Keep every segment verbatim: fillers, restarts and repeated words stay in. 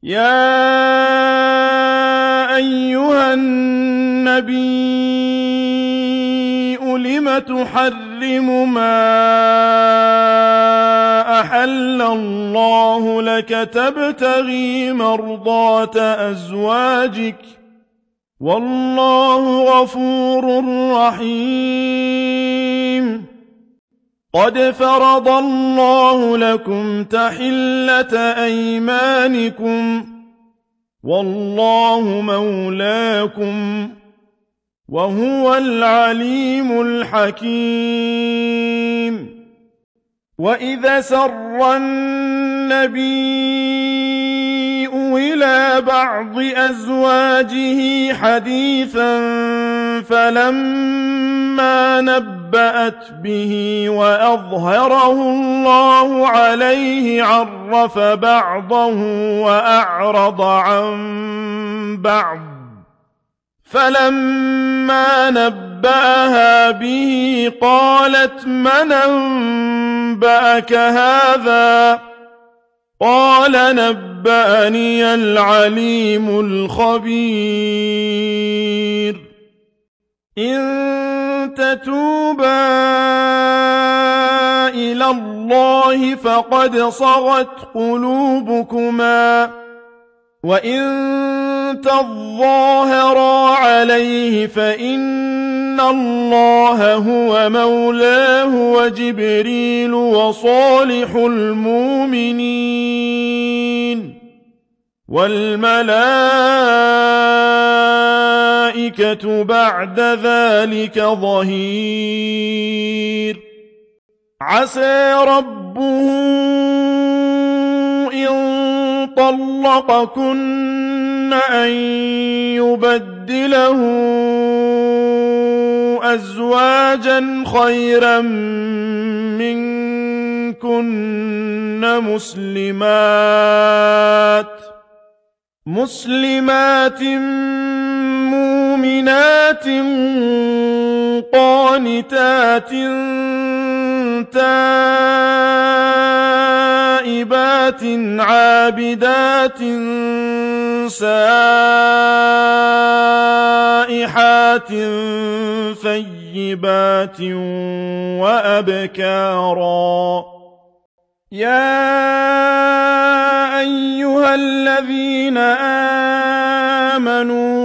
يا أيها النبي لم تحرم ما أحل الله لك تبتغي مرضات أزواجك والله غفور رحيم قد فرض الله لكم تحلة أيمانكم والله مولاكم وهو العليم الحكيم وإذا سر النبي إلى بعض أزواجه حديثا فلما نبأت به وأظهره الله عليه عرف بعضه وأعرض عن بعض فلما نبأها به قالت من أنبأك هذا قال نبأني العليم الخبير إن تتوبا إلى الله فقد صغت قلوبكما وإن تظاهرا عليه فإن الله هو مولاه وجبريل وصالح المؤمنين والملائكة بعد ذلك ظهير عسى ربه إن طلقكن أن يبدله أزواجا خيرا منكن مسلمات مسلمات مؤمنات قانتات تائبات عابدات سائحات ثيبات وأبكارا يا أيها الذين آمنوا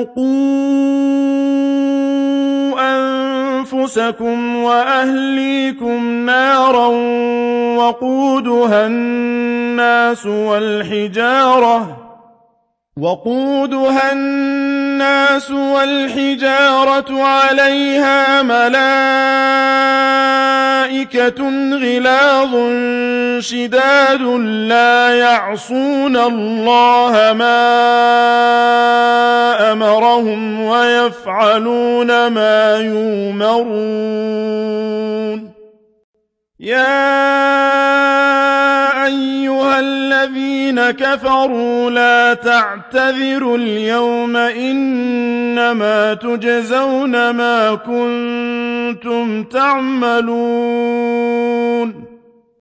قوا أنفسكم وأهليكم نارا وقودها الناس والحجارة وقودها الناس والحجارة عليها ملائكة غلاظ شداد لا يعصون الله ما أمرهم ويفعلون ما يؤمرون يا أيها الذين كفروا لا تعتذروا اليوم إنما تجزون ما كنتم تعملون